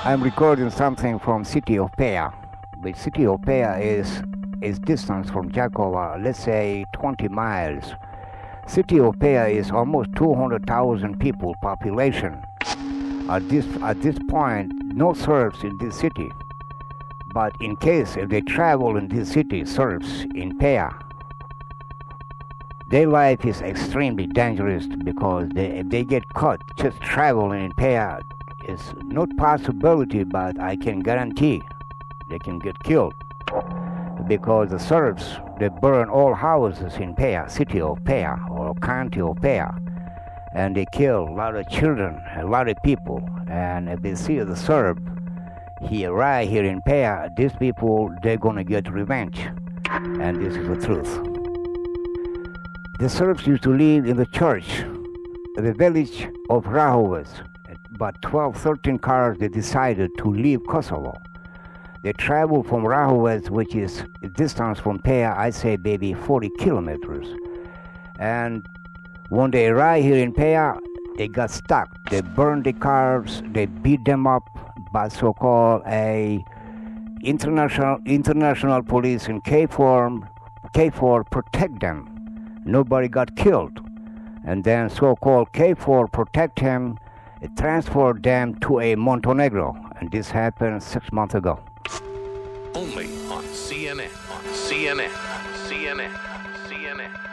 I'm recording something from city of Pea. The city of Pea is distance from Jakova, let's say 20 miles. City of Pea is almost 200,000 people population. At this point, no Serbs in this city. But in case if they travel in this city, Serbs in Pea, their life is extremely dangerous because if they get caught just traveling in Pea, it's not possibility, but I can guarantee they can get killed. Because the Serbs, they burn all houses in Pea, city of Pea or county of Pea. And they kill a lot of children, a lot of people. And if they see the Serb, he arrived here in Pea, these people, they're gonna get revenge. And this is the truth. The Serbs used to live in the church, the village of Rahovac. About 12, 13 cars, they decided to leave Kosovo. They traveled from Rahovac, which is a distance from Pea, I'd say maybe 40 kilometers. And when they arrived here in Pea, they got stuck. They burned the cars, they beat them up by so-called international police in KFOR protect them. Nobody got killed. And then so-called KFOR protect him, it transferred them to a Montenegro. And this happened 6 months ago. Only on CNN, CNN, CNN, CNN.